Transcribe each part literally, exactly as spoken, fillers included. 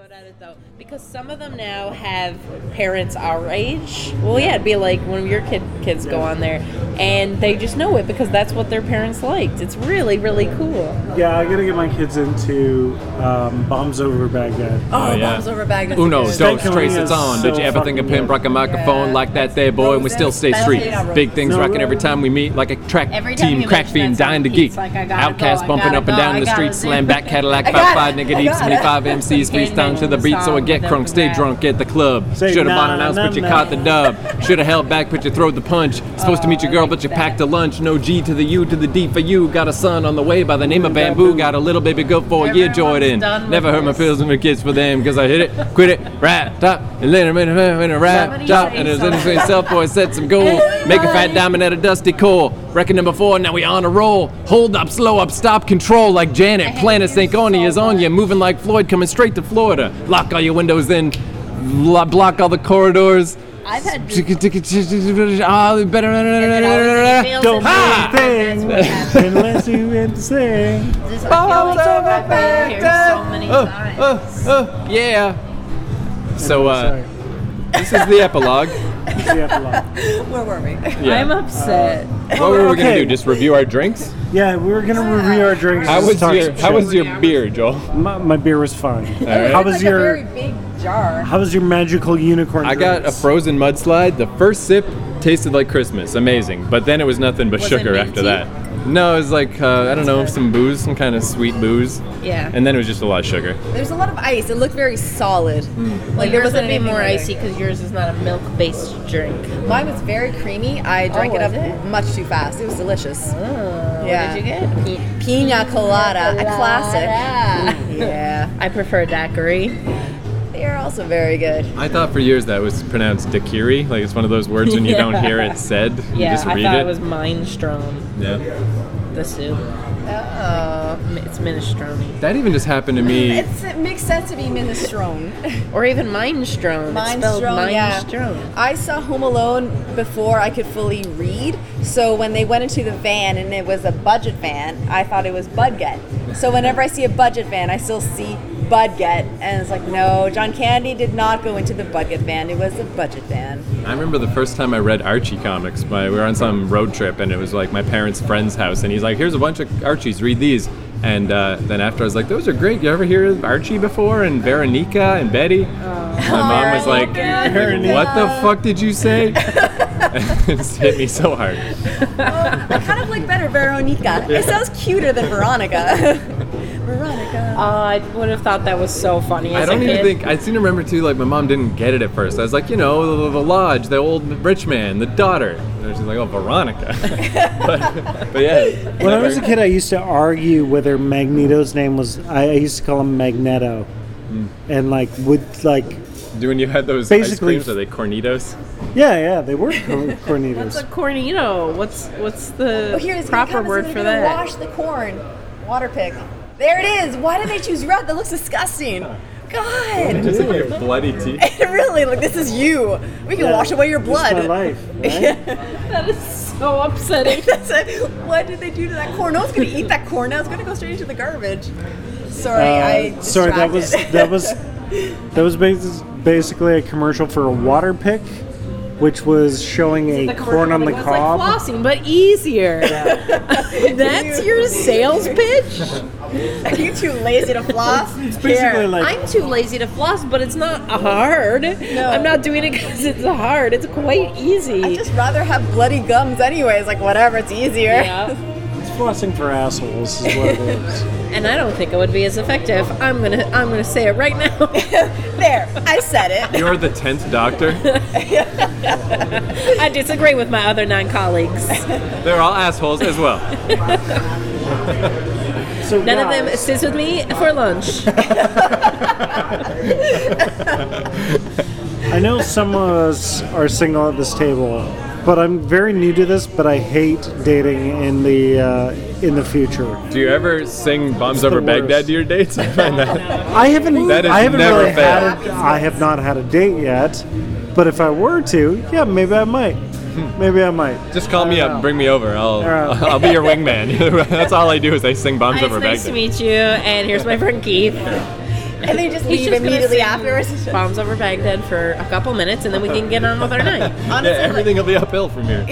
good at it though, because some of them now have parents our age. Well, yeah, it'd be like when your kid kids go on there, and they just know it because that's what their parents liked. It's really, really cool. Yeah, I gotta get my kids into um, Bombs Over Baghdad. Oh, Oh, yeah. Bombs Over Baghdad. Uno, is dos, That tres, killing it's is on. so Did you ever think of fucking pimp rock a microphone Yeah. like that there, boy? And we still stay street. Roses. Big things No, rocking every uh, time we meet, like a track Every time team, you crack mention fiend, that song, dying to Pete's geek. like, I gotta Outcast go, I bumping gotta up and go, down I the gotta street, do slam it. back Cadillac, I five got five it. nigga I deep, got seventy-five M Cs, Can't freestyle to the mention beat, the so I song get without crunk, stay that. drunk at the club. Say Should have nah, bought an ounce, nah, but you nah. caught the dub. Should have held back, but you throw the punch. Supposed to meet your I girl, like but you that. packed a lunch. No G to the U to the D for you. Got a son on the way by the name of Bamboo. Got a little baby good for a year, Everyone's Jordan. done with Never hurt my this. feelings with kids for them, cause I hit it, quit it, rap, top, and then I'm in a, in a rap, Somebody top, say and there's something. anything self boy set some goal. Make a fat diamond out of dusty coal. Record number four, now we on a roll. Hold up, slow up, stop, control like Janet. Planet Synchronia is on you, moving like Floyd, coming straight to Florida. Lock all your windows in, lo- block all the corridors. I've had Ah, better. Don't Ha! do anything unless you want to sing. This, I feel like I've been here so many Oh, times. oh, oh, yeah. So, uh, Sorry. this is the epilogue. It's the epilogue. Where were we? Yeah. I'm upset. What were we gonna Okay. do? Just review our drinks? Yeah, we were gonna review our drinks. How was Talk your some How shit. was your beer, Joel? My, my beer was fine. right. How It's was like your a very big jar. How was your magical unicorn? I got a drinks? frozen mudslide. The first sip tasted like Christmas, amazing. But then it was nothing but Was it sugar after minty? that. No, it was like uh, I don't know, some booze, some kind of sweet booze. Yeah. And then it was just a lot of sugar. There's a lot of ice. It looked very solid. Well, Like there yours wasn't would be anything more there. icy because yours is not a milk-based drink. Mine was very creamy. I drank Oh, it up was it? much too fast. It was delicious. Oh, Yeah. What did you get? Pina colada, a classic. Yeah, I prefer daiquiri. they are also very good. I thought for years that was pronounced daiquiri. Like it's one of those words when you don't hear it said, you Yeah, just I read thought it. it was minestrone, Yeah. the soup. Oh, It's minestrone. That even just happened to me. it's, it makes sense to be minestrone. Or even minestrone. It's spelled Minestrone, yeah. minestrone. I saw Home Alone before I could fully read, so when they went into the van and it was a budget van, I thought it was Budget. So whenever I see a budget van, I still see Budget, and it's like, no, John Candy did not go into the budget van. It was a budget van. I remember the first time I read Archie comics. My, we were on some road trip, and it was like my parents' friend's house, and he's like, "Here's a bunch of Archies. Read these." And uh, then after I was like, "Those are great. You ever hear of Archie before?" And Veronica and Betty. My mom was like, Veronica. "What the fuck did you say?" It just hit me so hard. I kind of like better Veronica. It sounds cuter than Veronica. Veronica. Oh, I would have thought that was so funny as I don't a even kid. think I seem to remember too. Like my mom didn't get it at first. I was like, you know, the, the lodge, the old rich man, the daughter. And she's like, oh, Veronica. but, but yeah. When I was a kid, I used to argue whether Magneto's name was. I, I used to call him Magneto, and like would like. When you had those Basically- ice creams, are they Cornitos? Yeah, yeah, they were cor- Cornitos. What's a cornito? What's what's the Oh, here it's proper gonna come, word so for they're gonna that? Wash the corn. Water pick. There it is. Why did they choose red? That looks disgusting. God. Just like your bloody teeth. Really, like this is you. We can Yeah, wash away your it's blood. my life. Right? That is so upsetting. That's it. What did they do to that corn? No one's gonna eat that corn. Now it's gonna go straight into the garbage. Sorry, I. Uh, sorry, that was distracted. that was that was bas- basically a commercial for a water pick, which was showing a corn on the It's cob. like flossing, but easier. That's your sales pitch? Are you too lazy to floss? It's basically Here. like I'm too lazy to floss, but it's not hard. I'm not doing it because it's hard. It's quite easy. I'd just rather have bloody gums anyways. Like whatever, it's easier. Yeah. it's flossing for assholes is what it is. And I don't think it would be as effective. I'm gonna I'm gonna say it right now. There, I said it. You're the tenth doctor. I disagree with my other nine colleagues. They're all assholes as well. So None of them guys, sits with me for lunch. I know some of us are single at this table, but I'm very new to this. But I hate dating in the uh, in the future. Do you ever sing Bombs the Over worst. Baghdad to your dates? I find that. I haven't. That has I haven't never really failed. had. A, I have not had a date yet. But if I were to, yeah, maybe I might. Maybe I might. Just call me I up don't and know. bring me over. I'll right. I'll be your wingman. That's all I do is I sing Bombs Hi, Over it's nice to Baghdad. meet you, and here's my friend Keith. And they just He's leave just gonna immediately sing afterwards. Bombs Over Baghdad for a couple minutes, and then we can get on with our night. Honestly, Yeah, everything will be uphill from here.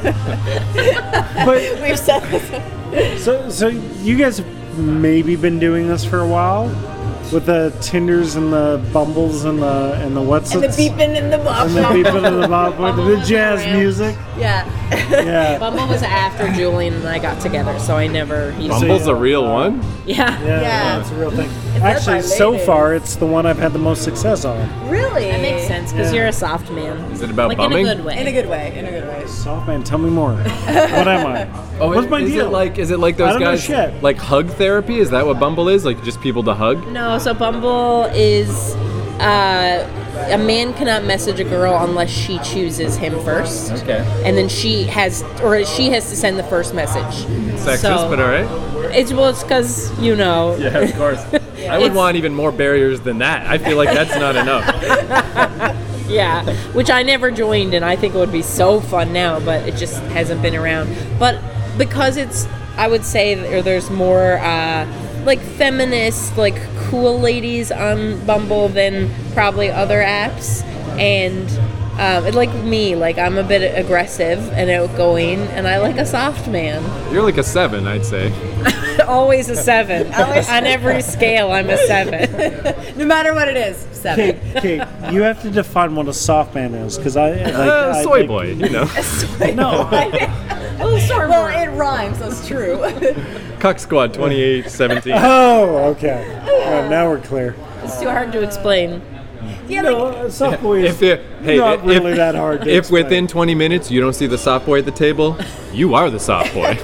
But we've said this. so, so you guys have maybe been doing this for a while, with the Tinders and the Bumbles and the and the what's And the it's- beeping and the bop. and the beeping and the bop, the jazz music. Yeah. Yeah. Bumble was after Julian and I got together, so I never. He's, Bumble's a real one? yeah. Yeah, Yeah. it's a real thing. led Actually, by so ladies. far, it's the one I've had the most success on. Really? That makes sense because Yeah. you're a soft man. Is it about like bumming? in a good way. In a good way. In a good way. Soft man, tell me more. What am I? Oh, What's my is deal? it like is it like I those don't know guys shit. like hug therapy? Is that what Bumble is? Like just people to hug? No, so Bumble is uh, a man cannot message a girl unless she chooses him first. Okay. And then she has, or she has to send the first message. Sexist, So- but all right. It's well, it's because you know. Yeah, of course. I would It's- want even more barriers than that. I feel like that's not enough. Yeah, which I never joined, and I think it would be so fun now, but it just hasn't been around. But because it's, I would say, there- there's more uh, like feminist, like cool ladies on Bumble than probably other apps, and um, it, like me, like I'm a bit aggressive and outgoing, and I like a soft man. You're like a seven, I'd say. Always a seven. On every scale, I'm a seven. No matter what it is. Seven. Kate, Kate, you have to define what a soft man is, because I like Uh, I soy think- boy, you know. No, Oh, sorry. Well, it rhymes, so it's true. Cuck Squad twenty-eight seventeen. oh, okay. All right, now we're clear. It's too hard to explain. Yeah, No, like, a soft boy is If it, hey, not if, really that hard. To if explain. within twenty minutes you don't see the soft boy at the table, you are the soft boy.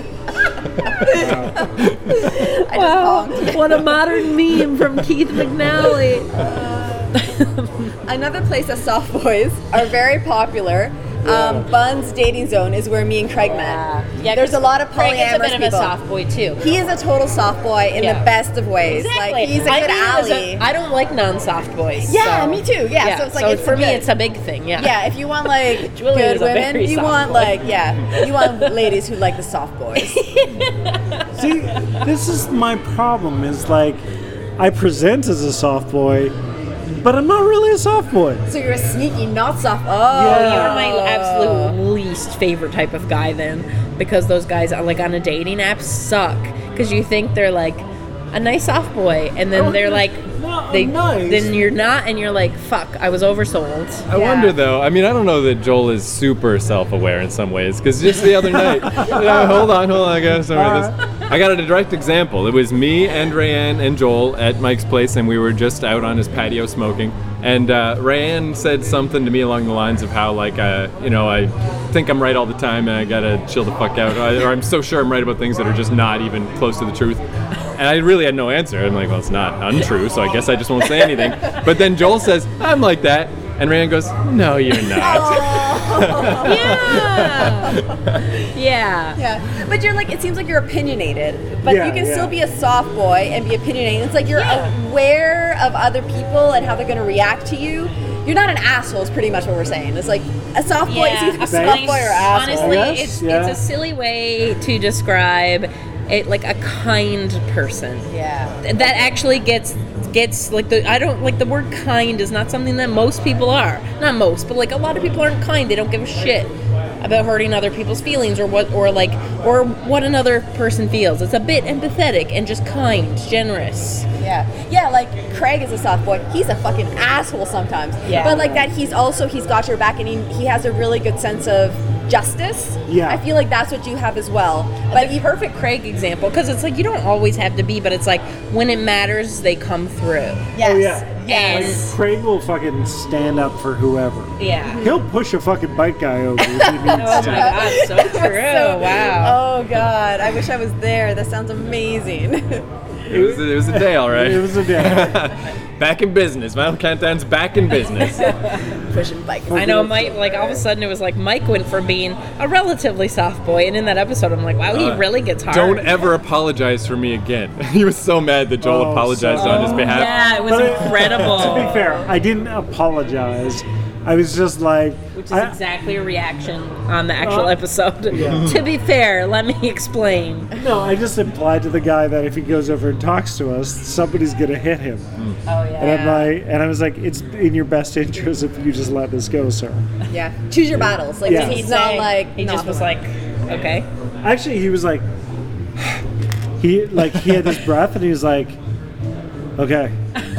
I just honked. What a modern meme from Keith McNally. Another place that soft boys are very popular. Um, Bun's dating zone is where me and Craig met. Yeah, There's a lot of Craig is a polyamorous bit of a people. soft boy too. He is a total soft boy in Yeah. the best of ways. Exactly. Like he's a I good mean, as ally. a- I don't like non-soft boys. Yeah, so- me too. Yeah, so it's like it's for me, good. it's a big thing. Yeah. Yeah, if you want like Julia good is a women, very you soft want boy. like yeah, you want ladies who like the soft boys. See, this is my problem. Is like, I present as a soft boy, but I'm not really a soft boy. So you're a sneaky, not soft. Oh, Yeah. You're my absolute least favorite type of guy then, because those guys are like on a dating app suck because you think they're like a nice soft boy, and then Oh, they're like no, they nice. then you're not, and you're like fuck, I was oversold. I Yeah. wonder though. I mean, I don't know that Joel is super self-aware in some ways, because just the other night, yeah, hold on, hold on, I got sorry, this. I got a direct example. It was me and Rayanne and Joel at Mike's place, and we were just out on his patio smoking. And uh, Rayanne said something to me along the lines of how, like, uh, you know, I think I'm right all the time, and I gotta chill the fuck out, or I'm so sure I'm right about things that are just not even close to the truth. And I really had no answer. I'm like, well, it's not untrue, so I guess I just won't say anything. But then Joel says, I'm like that. And Rayanne goes, no, you're not. Yeah. yeah. Yeah, but you're like, it seems like you're opinionated, but Yeah, you can yeah. still be a soft boy and be opinionated. It's like you're aware of other people and how they're going to react to you. You're not an asshole is pretty much what we're saying. It's like a soft boy is either a a soft Thanks. boy or asshole. Honestly, Yes, it's yeah. it's a silly way to describe it, like a kind person. Yeah. That actually gets gets like the I don't like the word kind is not something that most people are. Not most, but like a lot of people aren't kind. They don't give a shit about hurting other people's feelings or what or like or what another person feels. It's a bit empathetic and just kind, generous. Yeah, yeah. Like Craig is a soft boy. He's a fucking asshole sometimes. Yeah. But like that, he's also he's got your back, and he he has a really good sense of justice. Yeah. I feel like that's what you have as well. But the perfect Craig example, because it's like you don't always have to be, but it's like when it matters, they come through. Yes. Oh, yeah. Yes. Like, Craig will fucking stand up for whoever. Yeah. He'll push a fucking bike guy over if he needs Oh my to. god, so true. So- Wow. Oh God, I wish I was there. That sounds amazing. It was, it was a day, all right. It was a day. Back in business. Vinyl Countdown's back in business. Pushing bikes. I know Mike, like all of a sudden it was like Mike went from being a relatively soft boy, and in that episode I'm like, wow, he Uh, really gets hard. Don't ever apologize for me again. He was so mad that Joel Oh, apologized so- on his behalf. Yeah, it was But it- incredible. To be fair, I didn't apologize. I was just like, Which is I- exactly a reaction on the actual Uh, episode. yeah. To be fair, let me explain. no, I just implied to the guy that if he goes over and talks to us, somebody's gonna hit him. Oh yeah. And I'm like, and I was like, it's in your best interest if you just let this go, sir. Yeah. Choose your battles. Like Yeah. he's not like he not just was the- like, okay. Actually, he was like, he like he had his breath, and he was like, okay,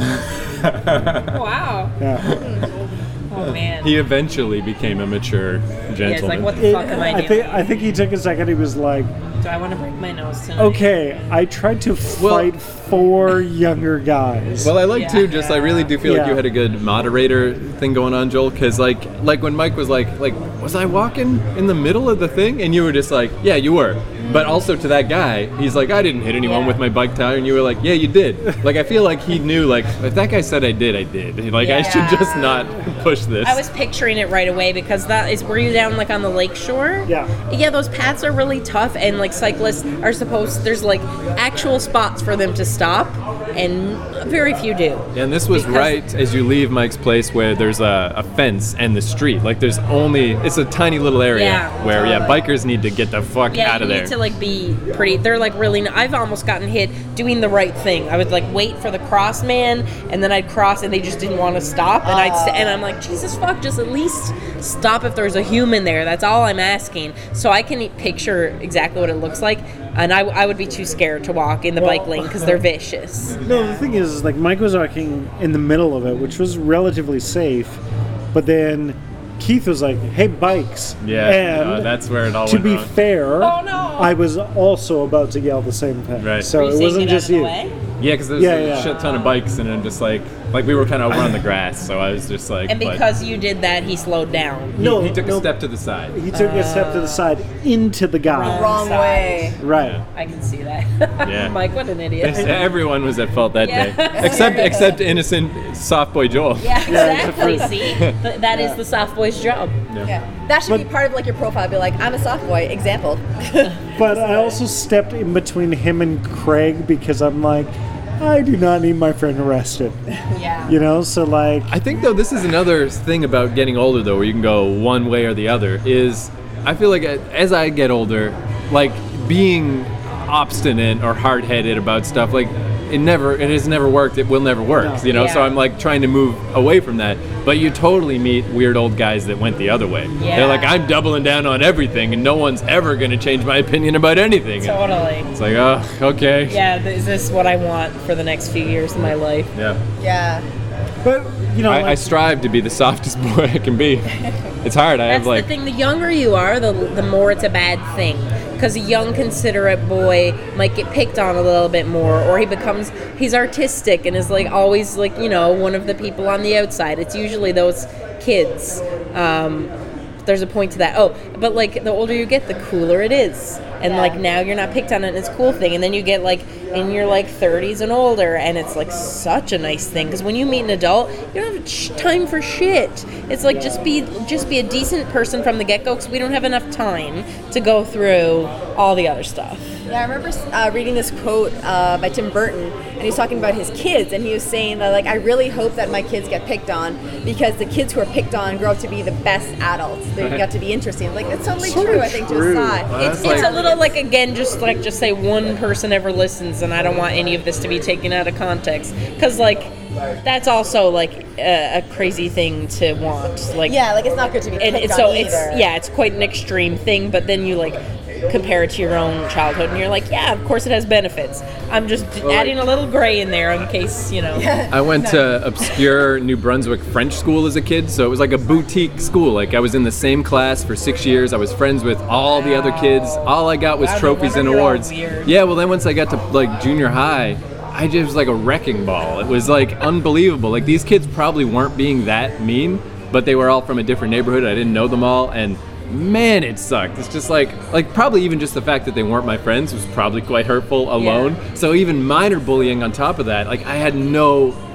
Wow. yeah. Oh man. He eventually became a mature yeah, it's gentleman. like, what the It- fuck am I I doing? think I think he took a second. He was like, Do I want to break my nose tonight? okay, I tried to Well- fight four younger guys. Well, I like Yeah. too. Just I really do feel like Yeah. you had a good moderator thing going on, Joel. Because like, like when Mike was like, like, was I walking in the middle of the thing? And you were just like, yeah, you were. But also to that guy, he's like, I didn't hit anyone Yeah. with my bike tire, and you were like, yeah, you did. Like I feel like he knew, like, if that guy said I did, I did. Like I should just not push this. I was picturing it right away because that is, were you down like on the lake shore? Yeah. Yeah, those paths are really tough, and like cyclists are supposed, there's like actual spots for them to stop, and very few do. And this was Because- right as you leave Mike's place, where there's a, a fence and the street. Like there's only, it's a tiny little area Yeah, where yeah, totally. bikers need to get the fuck Yeah, out you of there. need to like be pretty. They're like really. I've almost gotten hit doing the right thing. I would like wait for the cross man, and then I'd cross, and they just didn't want to stop, and I'd st- and I'm like, Jesus fuck, just at least stop if there's a human there. That's all I'm asking. So I can picture exactly what it looks like, and I, I would be too scared to walk in the bike lane because they're vicious. no, the thing is, is, like Mike was walking in the middle of it, which was relatively safe, but then Keith was like, "Hey, bikes!" yeah, and uh, that's where it all to went be wrong. fair, Oh, no. I was also about to yell the same thing. Right. So Were you it saying wasn't get out just of the you. way? Yeah, because there's Yeah, a yeah. shit ton of bikes, and I'm just like, like we were kind of over on the grass, so I was just like, And but because you did that, he slowed down. he, No, he took no. a step to the side. He took a step to the side into the guy. wrong Side. way. Right. I can see that. Yeah. Mike, what an idiot. Everyone was at fault that Yeah. day, except except innocent soft boy Joel. Yeah, exactly. See, Th- that is the soft boy's job. Yeah. That should be part of like your profile. Be like, I'm a soft boy. Example. But I also stepped in between him and Craig because I'm like, I do not need my friend arrested. Yeah. You know, so like, I think though this is another thing about getting older though, where you can go one way or the other. Is I feel like as I get older, like being obstinate or hard-headed about stuff, like it never, it has never worked. It will never work. No. You know, so Yeah. I'm like trying to move away from that. But you totally meet weird old guys that went the other way. Yeah. They're like, I'm doubling down on everything, and no one's ever going to change my opinion about anything. Totally. It's like, oh, okay. Yeah, th- is this what I want for the next few years of my life? Yeah. Yeah. but you know, I, like, I strive to be the softest boy I can be. It's hard. I That's have like the thing. The younger you are, the the more it's a bad thing. Because a young, considerate boy might get picked on a little bit more, or he becomes he's artistic and is like always like you know one of the people on the outside. It's usually those kids. Um, there's a point to that. Oh, but like the older you get, the cooler it is. And Yeah. like now you're not picked on it, and it's a cool thing. And then you get like in your like thirties and older, and it's like such a nice thing. Because when you meet an adult, you don't have sh- time for shit. It's like just be just be a decent person from the get go, because we don't have enough time to go through all the other stuff. Yeah, I remember uh, reading this quote uh, by Tim Burton, and he was talking about his kids, and he was saying that, like, I really hope that my kids get picked on, because the kids who are picked on grow up to be the best adults. They got to be interesting. Like, that's totally Sort true, of I think, to true. a side. Well, It's, that's it's like- a little like again, just like just say one person ever listens, and I don't want any of this to be taken out of context, because like that's also like a, a crazy thing to want. Like Yeah, like, it's not good to be and picked it's on so either. it's yeah, it's quite an extreme thing. But then you like compare it to your own childhood, and you're like, yeah, of course it has benefits. I'm just adding a little gray in there in case you know. I went to obscure New Brunswick French school as a kid, so it was like a boutique school. Like I was in the same class for six years. I was friends with all the other kids. All I got was Wow, no trophies wonder and you're all awards. weird. Yeah, well then once I got to like junior high, I just was like a wrecking ball. It was like unbelievable. Like these kids probably weren't being that mean, but they were all from a different neighborhood. I didn't know them all, and man, it sucked. It's just like, like probably even just the fact that they weren't my friends was probably quite hurtful alone. So even minor bullying on top of that, like I had no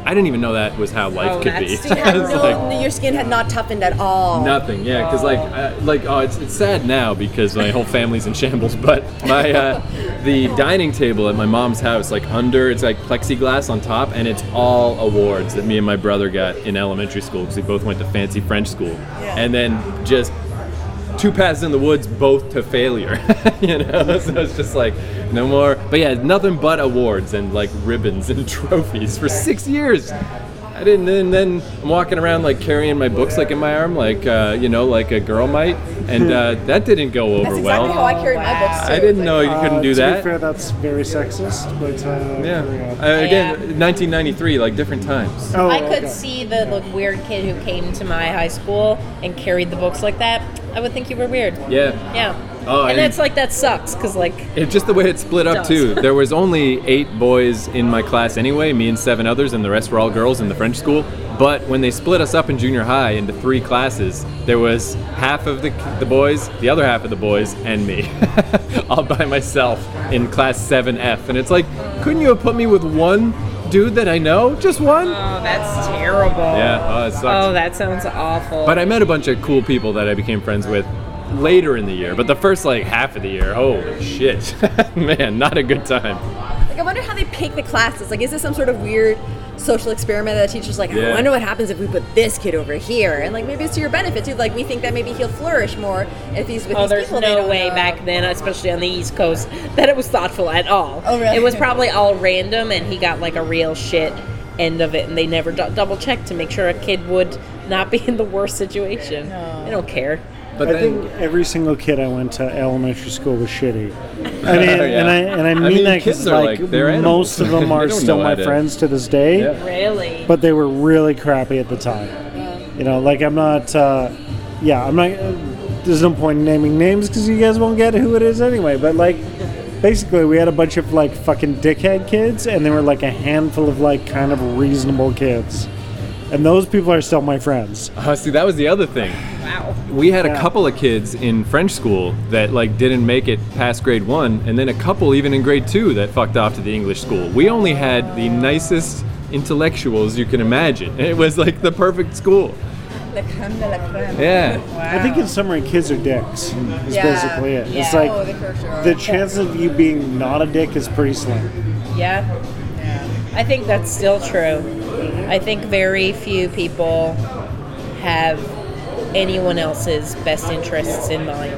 I didn't even know that was how life Oh, could be. that's You had It's no, like, your skin had not toughened at all. nothing, yeah, because like, uh, like, oh, it's, it's sad now because my whole family's in shambles. But my uh, the dining table at my mom's house, like under, it's like plexiglass on top, and it's all awards that me and my brother got in elementary school because we both went to fancy French school, and then just two paths in the woods, both to failure. You know, so it's just like no more. But yeah, nothing but awards and like ribbons and trophies for six years. I didn't. And then I'm walking around like carrying my books like in my arm, like uh, you know, like a girl might, and uh, that didn't go over That's well. exactly how I carried my books too. I didn't Like, know you couldn't Uh, do to that. be fair, that's very sexist, but uh, Yeah. carry on. Uh, again, nineteen ninety-three, like different times. Oh, I could okay. see the, the weird kid who came to my high school and carried the books like that. I would think you were weird. Yeah. Yeah. Oh, and and- that's like, that sucks, because, like, It's just the way it split up Does. too. There was only eight boys in my class anyway, me and seven others, and the rest were all girls in the French school. But when they split us up in junior high into three classes, there was half of the the boys, the other half of the boys, and me, all by myself in class seven F. And it's like, couldn't you have put me with one dude that I know? Just one? oh, that's terrible. Yeah, oh, it sucks. Oh, that sounds awful. But I met a bunch of cool people that I became friends with later in the year. But the first like half of the year, holy shit, man, not a good time. Like, I wonder how they pick the classes. Like, is this some sort of weird social experiment that the teacher's like, Yeah. I wonder what happens if we put this kid over here? And, like, maybe it's to your benefit, too. Like, we think that maybe he'll flourish more if he's with Oh, these there's people. they no don't way know. back then, especially on the East Coast, that it was thoughtful at all. Oh, really? It was probably all random, and he got like a real shit end of it, and they never d- double checked to make sure a kid would not be in the worst situation. They don't care. But I then, think every single kid I went to elementary school was shitty. I mean, Yeah. and I and I I mean, mean, that kids because are like, like- they're most animals. of them They are don't still know my how to- friends to this day. Yeah. Really? But they were really crappy at the time. You know, like I'm not. Uh, yeah, I'm not. Uh, there's no point in naming names because you guys won't get who it is anyway. But like, basically, we had a bunch of like fucking dickhead kids, and there were like a handful of like kind of reasonable kids, and those people are still my friends. uh, see, that was the other thing. Wow. We had a Yeah. couple of kids in French school that like didn't make it past grade one, and then a couple even in grade two that fucked off to the English school. We only had the nicest intellectuals you can imagine. It was like the perfect school. La creme de la creme. Yeah. I think in summary, kids are dicks. Is Yeah. basically it. It's Yeah. like Oh, they for sure are. the chance of you being not a dick is pretty slim. Yeah. I think that's still true. I think very few people have anyone else's best interests in mind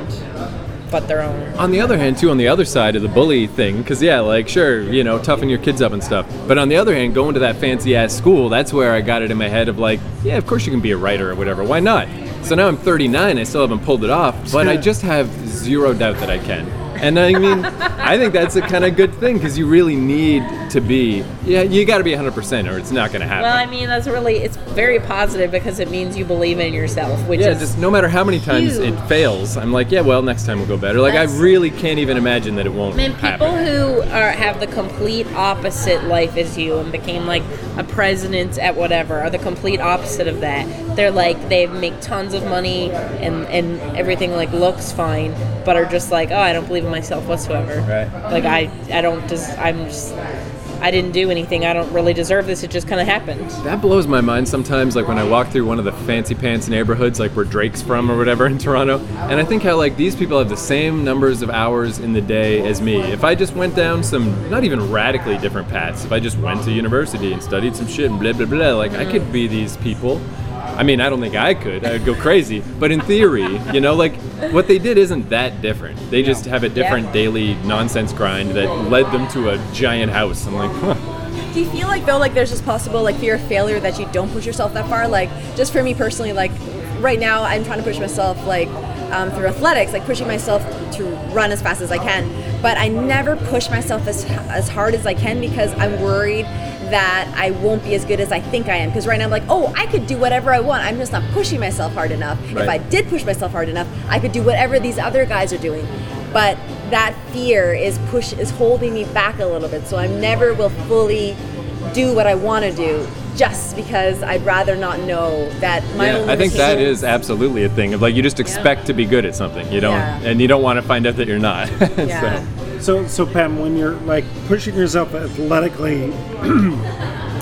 but their own. On the other hand, too, on the other side of the bully thing, because yeah, like sure, you know, toughen your kids up and stuff. But on the other hand, going to that fancy ass school, that's where I got it in my head of like, yeah, of course you can be a writer or whatever. Why not? So now I'm thirty-nine, I still haven't pulled it off, but I just have zero doubt that I can. And I mean, I think that's a kind of good thing because you really need to be, yeah, you got to be one hundred percent or it's not going to happen. Well, I mean, that's really, it's very positive because it means you believe in yourself, which Yeah, is just no matter how many times huge. it fails, I'm like, yeah, well, next time will go better. Like, That's- I really can't even imagine that it won't Man, people happen. who are, have the complete opposite life as you and became like a president at whatever are the complete opposite of that. They're like, they make tons of money and, and everything like looks fine, but are just like, oh, I don't believe in myself whatsoever. Right. Like, I, I don't just, I'm just, I didn't do anything. I don't really deserve this. It just kind of happened. That blows my mind sometimes, like when I walk through one of the fancy pants neighborhoods, like where Drake's from or whatever in Toronto, and I think how like these people have the same numbers of hours in the day as me. If I just went down some, not even radically different paths, if I just went to university and studied some shit and blah, blah, blah, like I could be these people. I mean, I don't think I could. I'd go crazy. But in theory, you know, like what they did isn't that different. They just have a different Yeah. daily nonsense grind that led them to a giant house. I'm like, huh. Do you feel like though, like there's this possible like fear of failure that you don't push yourself that far? Like, just for me personally, like right now, I'm trying to push myself like um, through athletics, like pushing myself to run as fast as I can. But I never push myself as as hard as I can because I'm worried that I won't be as good as I think I am. Because right now I'm like, oh, I could do whatever I want. I'm just not pushing myself hard enough. Right. If I did push myself hard enough, I could do whatever these other guys are doing. But that fear is push is holding me back a little bit. So I never will fully do what I want to do just because I'd rather not know that my Yeah, own I think that limitations- is absolutely a thing of like you just expect to be good at something. You don't, Yeah. and you don't want to find out that you're not. Yeah. So, So, so Pam, when you're like pushing yourself athletically,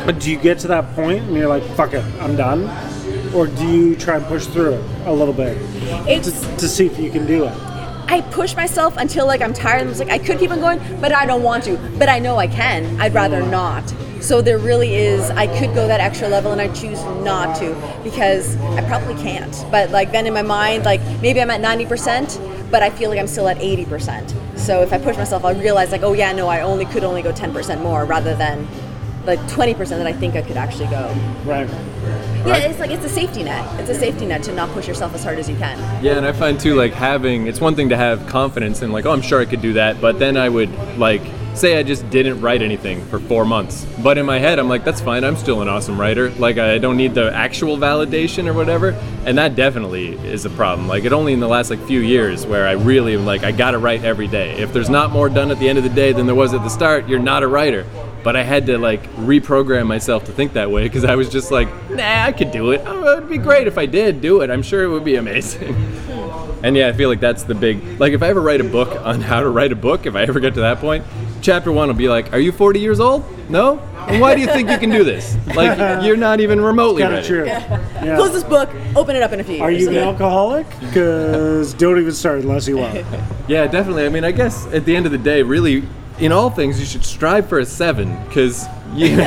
But do you get to that point and you're like, fuck it, I'm done? Or do you try and push through it a little bit It's to, to see if you can do it? I push myself until like I'm tired and it's like I could keep on going, but I don't want to. But I know I can. I'd rather not. So there really is, I could go that extra level and I choose not to because I probably can't. But like then in my mind, like maybe I'm at ninety percent, but I feel like I'm still at eighty percent. So if I push myself, I realize like, oh yeah, no, I only could only go ten percent more rather than like twenty percent that I think I could actually go. Right. Yeah, it's like, it's a safety net. It's a safety net to not push yourself as hard as you can. Yeah, and I find too, like having, it's one thing to have confidence in like, oh, I'm sure I could do that, but then I would like, say I just didn't write anything for four months. But in my head, I'm like, that's fine, I'm still an awesome writer. Like, I don't need the actual validation or whatever. And that definitely is a problem. Like, it only in the last like few years where I really am like, I gotta write every day. If there's not more done at the end of the day than there was at the start, you're not a writer. But I had to like reprogram myself to think that way because I was just like, nah, I could do it. Oh, it would be great if I did do it. I'm sure it would be amazing. And yeah, I feel like that's the big, like if I ever write a book on how to write a book, if I ever get to that point, chapter one will be like, are you forty years old? No? And why do you think you can do this? Like, you're not even remotely Kind of ready. true. Yeah. Close this book, open it up in a few years. Are you an alcoholic? Because don't even start unless you are. Yeah, definitely. I mean, I guess at the end of the day, really, in all things, you should strive for a seven because you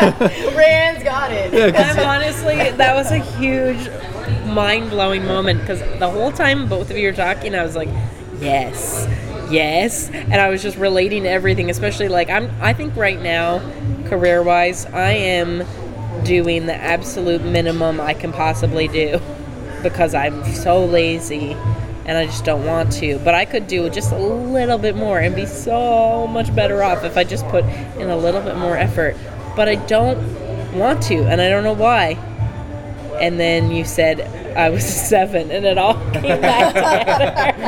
Rand's got it. Yeah, 'cause- I'm honestly, that was a huge, mind-blowing moment because the whole time both of you were talking, I was like, yes, yes, and I was just relating to everything. Especially like I'm, I think right now, career-wise, I am doing the absolute minimum I can possibly do because I'm so lazy. And I just don't want to. But I could do just a little bit more and be so much better off if I just put in a little bit more effort. But I don't want to, and I don't know why. And then you said I was a seven, and it all came back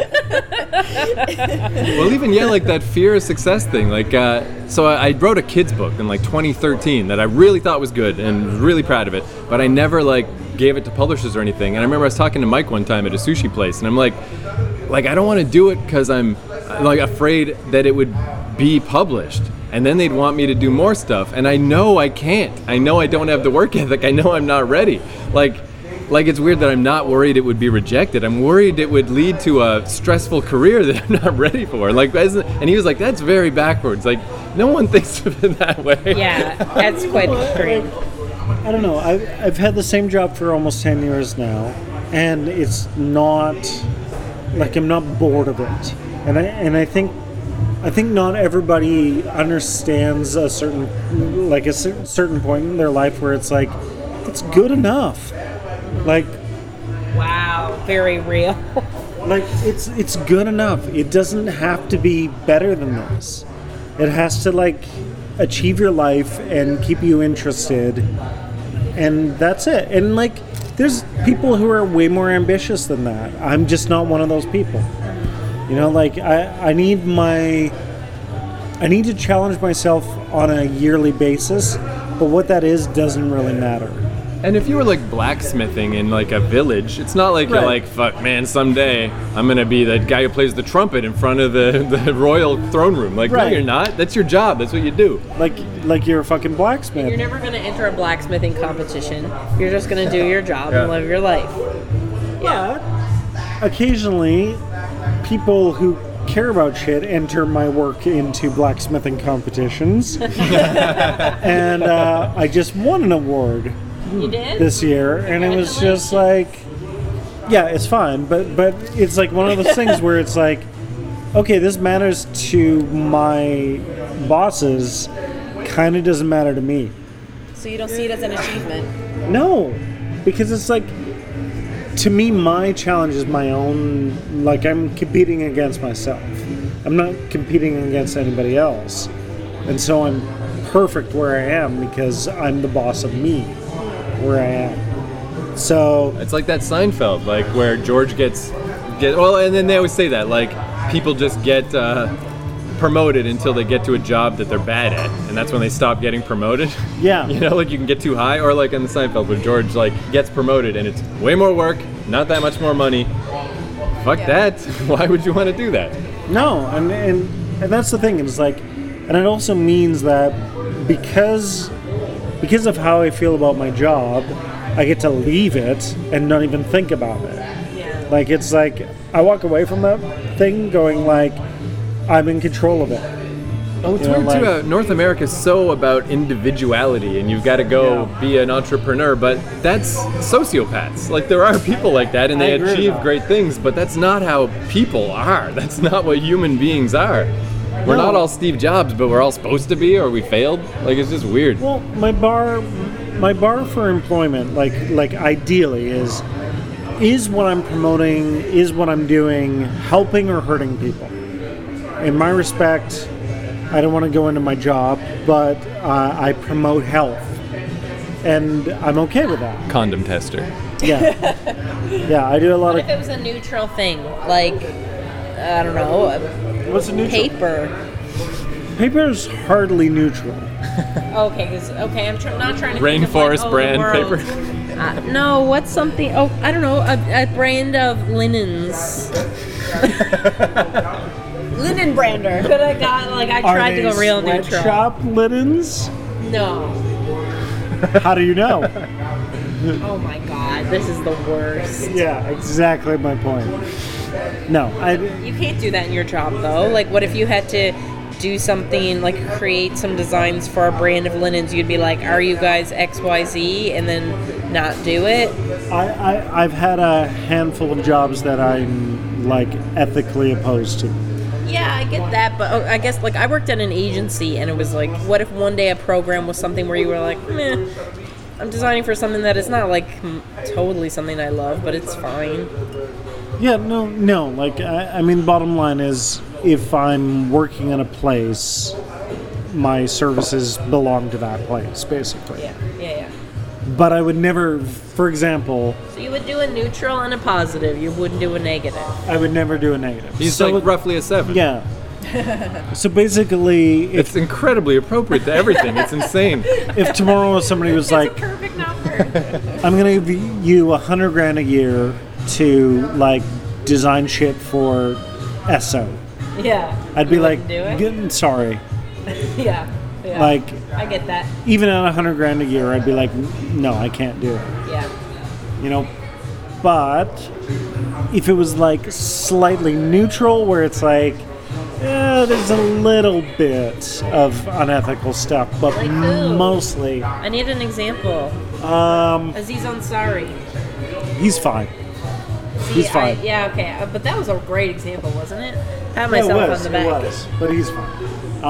together. Well, even yeah, like that fear of success thing. Like, uh, so I, I wrote a kids book in like twenty thirteen that I really thought was good and was really proud of it. But I never like gave it to publishers or anything. And I remember I was talking to Mike one time at a sushi place, and I'm like, like I don't want to do it because I'm like afraid that it would be published. And then they'd want me to do more stuff, and I know I can't. I know I don't have the work ethic. I know I'm not ready. Like, like it's weird that I'm not worried it would be rejected. I'm worried it would lead to a stressful career that I'm not ready for. Like, and he was like, "That's very backwards." Like, no one thinks of it that way. Yeah, that's quite extreme. I don't know. I've, I've had the same job for almost ten years now, and it's not like I'm not bored of it. And I and I think I think not everybody understands a certain like a cer- certain point in their life where it's like it's good enough. Like Wow, very real. like it's it's good enough. It doesn't have to be better than this. It has to like achieve your life and keep you interested, and that's it. And like there's people who are way more ambitious than that. I'm just not one of those people. You know, like I, I need my I need to challenge myself on a yearly basis, but what that is doesn't really matter. And if you were like blacksmithing in like a village, it's not like Right. you're like, fuck man, someday I'm gonna be the guy who plays the trumpet in front of the, the royal throne room. Like, Right. no, you're not. That's your job. That's what you do. Like like you're a fucking blacksmith. You're never going to enter a blacksmithing competition. You're just going to do your job Yeah. and live your life. But occasionally, people who care about shit enter my work into blacksmithing competitions, and uh, I just won an award You did? this year, and it was just like, yeah, it's fine, but but it's like one of those things where it's like, okay, this matters to my bosses, kind of doesn't matter to me. So you don't see it as an achievement. No, because it's like, to me, my challenge is my own. Like, I'm competing against myself. I'm not competing against anybody else. And so I'm perfect where I am because I'm the boss of me where I am. So, It's like that Seinfeld, like where George gets, get well, and then they always say that, like people just get uh, promoted until they get to a job that they're bad at, and that's when they stop getting promoted. yeah. You know, like you can get too high, or like in the Seinfeld where George like gets promoted and it's way more work, not that much more money. Fuck Yeah. that. Why would you want to do that? No, and, and and that's the thing. It's like, and it also means that because because of how I feel about my job, I get to leave it and not even think about it. Yeah. Like, it's like, I walk away from that thing going like, I'm in control of it. Oh, it's You know, weird too. like- Uh, North America's so about individuality, and you've got to go Yeah. be an entrepreneur. But that's sociopaths. Like there are people like that, and I they agree with achieve that. great things. But that's not how people are. That's not what human beings are. We're No. not all Steve Jobs, but we're all supposed to be, or we failed. Like it's just weird. Well, my bar, my bar for employment, like like ideally, is is what I'm promoting, is what I'm doing, helping or hurting people. In my respect, I don't want to go into my job, but uh, I promote health, and I'm okay with that. Condom tester. Yeah, yeah, I do a lot What of. if it was a neutral thing, like I don't know, a What's a neutral? paper? Paper is hardly neutral. Okay, 'cause- okay, I'm tr- not trying to think of, Rainforest like, oh, brand the world. paper. Uh, no, what's something? Oh, I don't know, a, a brand of linens. Linen brander. Could I got like I Are tried to they go real neutral. sweatshop linens? No. How do you know? Oh my god, this is the worst. Yeah, exactly my point. No, I. You can't do that in your job though. Like, what if you had to do something like create some designs for a brand of linens? You'd be like, "Are you guys X Y Z?" and then not do it. I, I, I've had a handful of jobs that I'm like ethically opposed to. Yeah, I get that, but oh, I guess like I worked at an agency, and it was like, what if one day a program was something where you were like, meh, I'm designing for something that is not like m- totally something I love, but it's fine. Yeah, no, no. Like, I, I mean, bottom line is, if I'm working in a place, my services belong to that place, basically. Yeah, yeah, yeah. But I would never, for example, So you would do a neutral and a positive. You wouldn't do a negative. I would never do a negative. He's so, like roughly a seven. yeah. So basically, if It's incredibly appropriate to everything. It's insane. if tomorrow somebody was like, Perfect number. I'm gonna give you a hundred grand a year to like design shit for Esso, yeah. I'd be You like, wouldn't do it? "G- sorry. Yeah. Yeah. Like, I get that. even at a hundred grand a year, I'd be like, no, I can't do it. Yeah. You know, but if it was like slightly neutral, where it's like, yeah, there's a little bit of unethical stuff, but Like who? mostly, I need an example. um, Aziz Ansari. he's fine. See, He's fine. I, yeah, okay. Uh, But that was a great example, wasn't it? Pat Yeah, myself it was, on the back. It was, but he's fine.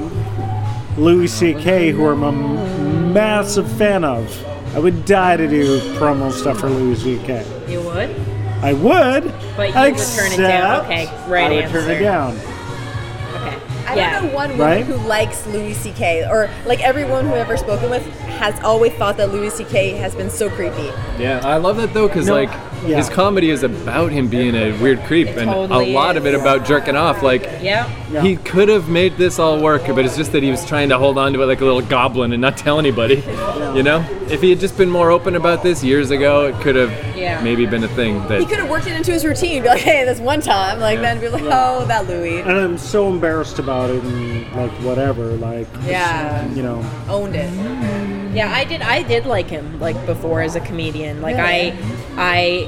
Um, Louis C K, who I'm a m- massive fan of. I would die to do promo stuff for Louis C K. You would? I would, But you would turn it down. except Okay, right I would turn answer. it down. Okay. I yeah. don't know one woman Right? who likes Louis C K, or like everyone who I've ever spoken with has always thought that Louis C K has been so creepy. Yeah, I love that though, because No, like yeah. his comedy is about him being a weird creep, It and totally a lot of it is. about jerking off. Like Yeah. Yeah. he could have made this all work, but it's just that he was trying to hold on to it like a little goblin and not tell anybody. You know, if he had just been more open about this years ago, it could have Yeah. maybe been a thing. He That could have worked it into his routine, be like, hey, this one time, like then be like, oh, that Louis And I'm so embarrassed about it, and like whatever, like Yeah. you know. owned it. Yeah, I did. I did like him like before as a comedian. Like Really? I, I,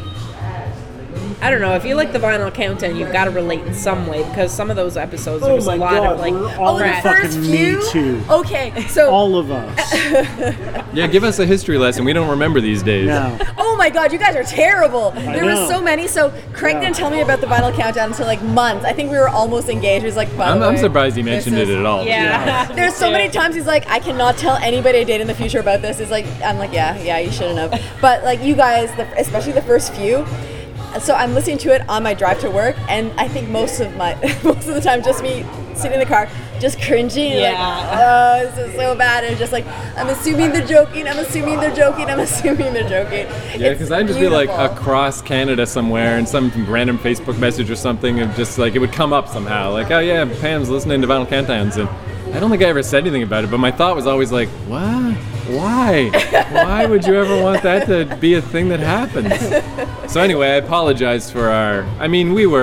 I don't know. If you like the Vinyl Countdown, you've got to relate in some way because some of those episodes there Oh was my a lot God, of like we're all Oh, the Right. crap. first Fucking me few? too. Okay, so All of us. yeah, give us a history lesson. We don't remember these days. Now, oh my god, you guys are terrible. There were know. so many. So Craig Yeah. didn't tell me about the Vinyl Countdown until like months. I think we were almost engaged. He was like, by I'm, the I'm way, surprised he this mentioned it is- at all. Yeah. There's so many times he's like, I cannot tell anybody I date in the future about this. He's like, I'm like, yeah, yeah, you shouldn't have. But like you guys, the, especially the first few. So I'm listening to it on my drive to work, and I think most of my most of the time just me sitting in the car, just cringing, Yeah. like, oh, this is so bad. And just like, I'm assuming they're joking. I'm assuming they're joking. I'm assuming they're joking. Yeah, because I'd just be like beautiful. across Canada somewhere and some random Facebook message or something, and just like it would come up somehow. Like, oh yeah, Pam's listening to Vinyl Countdowns, and I don't think I ever said anything about it, but my thought was always like, what? Why? Why would you ever want that to be a thing that happens? So anyway, I apologize for our. I mean, we were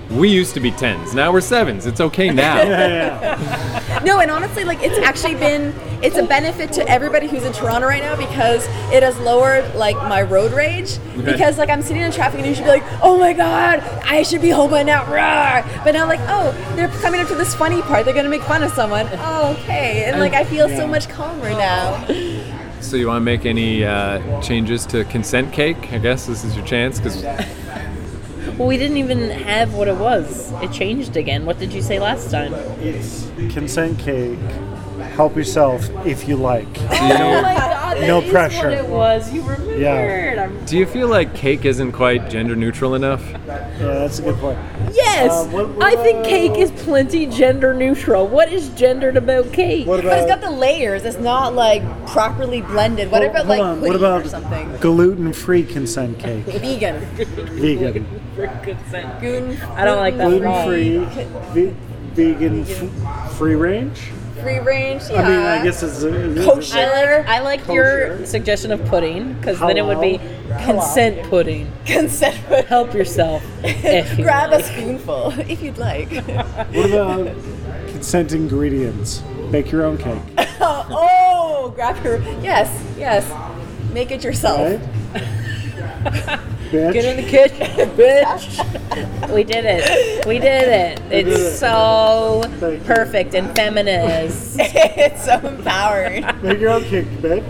We used to be tens. Now we're sevens. It's okay now. Yeah, yeah. No, and honestly, like it's actually been it's a benefit to everybody who's in Toronto right now because it has lowered like my road rage. Okay. Because like I'm sitting in traffic and you should be like, oh my god, I should be home by now, rah! But now like, oh, they're coming up to this funny part. They're gonna make fun of someone. Oh, okay, and like I feel Yeah. so much calmer now. So you want to make any uh, changes to consent cake? I guess this is your chance because Well, we didn't even have what it was. It changed again. What did you say last time? It's consent cake. Help yourself if you like. Oh my god, that no is pressure. what it was. You remembered. Yeah. I'm- do you feel like cake isn't quite gender neutral enough? Yeah, that's a good point. Yes, Uh, what- what I think about- cake is plenty gender neutral. What is gendered about cake? What But it's about got the layers. It's not like properly blended. What hold- about hold like on, pudding what about or something? gluten-free consent cake? Vegan. Vegan. Gluten. I don't like that at all. Gluten-free, ve- vegan, f- free range? Free range. Yeah. I mean, I guess it's a, Kosher. I like I like your Kosher. suggestion of pudding because then it would be Halal. consent pudding. consent. Help yourself. If you Grab a like. spoonful if you'd like. What about consent ingredients? Bake your own cake, oh, grab your yes, yes. Make it yourself. right? Bitch. Get in the kitchen, bitch. We did it. We did it. did It's it. so Thank you. perfect and feminist. It's so empowering. Make your own cake, bitch.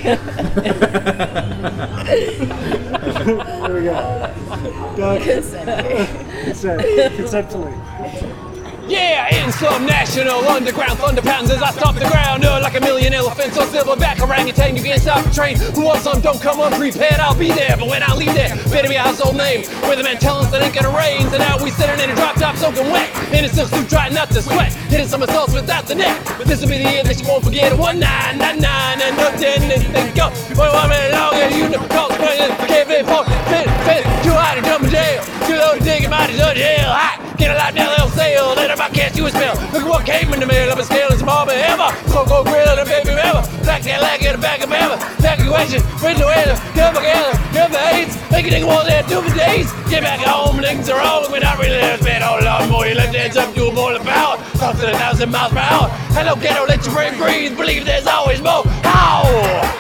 There we go. Done. Consent. Conceptually. Yeah, in some national underground thunder patterns as I stomp the ground uh, like a million elephants on silverback orangutan. You can't stop the train. Who wants some? Don't come unprepared. I'll be there, but when I leave there, better be a household name. We're the man telling us that ain't gonna rain. So now we sitting in a drop top soaking wet, in a silk suit trying not to sweat, hitting some assaults without the net. But this will be the year that you won't forget. One nine nine nine and nothing and then go. Boy, one minute longer, you know, call the president. Can't fit for fit fit. Too high to jump in jail. Too low to dig him out of jail. Hot. Get a lot down, they'll sail. Let about catch you a spell. Look at what came in the mail. I'm a scale as small but ever. So go grill and a baby ever. Black Cadillac in the back of ever. Evacuation. Venezuela. Come together. Come AIDS. Make a nigga want that two for days. Get back home. Things are wrong. We're not really there. Man, hold on, boy. You left hands up to a boil of power. Talk to a thousand miles per hour. Hello, ghetto. Let your brain breathe. Believe there's always more. Ow!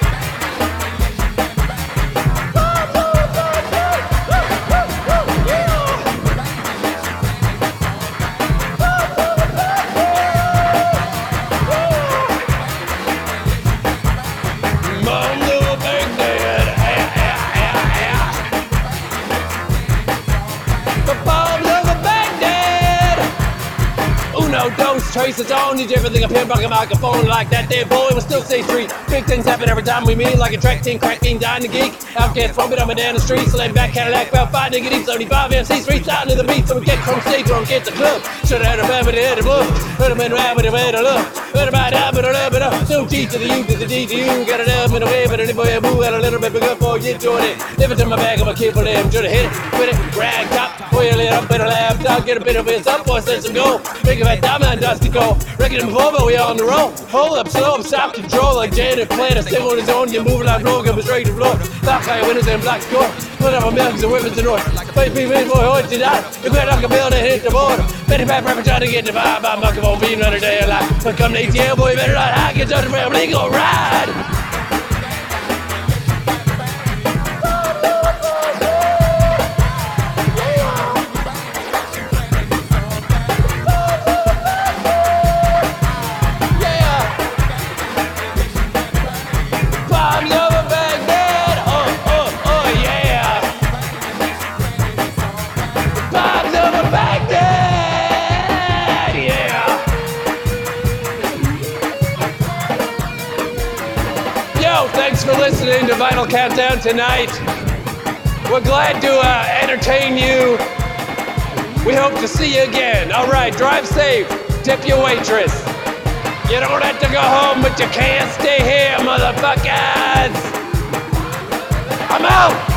Dose, trace its own, need everything up here, bucket microphone like that there boy will still say street. Big things happen every time we meet, like a track team, crack team, dying to geek. Outcast from it, I'm down the street, so laid back Cadillac, about five nigga deep, seventy-five M C streets out to the beat, so we get from stage, or get the club. Should've had a bad with the head of blue, put him in rap with a bad look. Put him out, but a little bit of, no G to the U to the D to you, got it up in the way, but a little boy, boo, had a little bit bigger for you doing it. Never turn my back, I'm a kid for them, should've hit it, with it, rag top, oil it up in a laptop, get a bit of it, some boy says some go, make a fat diamond, dusty go. Reckon him before, but we on the roll. Hold up, slow up, stop control like Janet playing a single on his own. You're moving like roll, coming straight to the floor. Lock out your windows and block the door. Put up a millions and women's and north. Face me, face boy, hold you down. You quit like a building, hit the border. Betty Pat Rapper trying to get the vibe. I'm mucking on being another day alive. But come to A T L, boy, you better ride high, get to the family, go ride. Thanks for listening to Vinyl Countdown tonight. We're glad to uh, entertain you. We hope to see you again. All right, drive safe. Tip your waitress. You don't have to go home, but you can't stay here, motherfuckers. I'm out.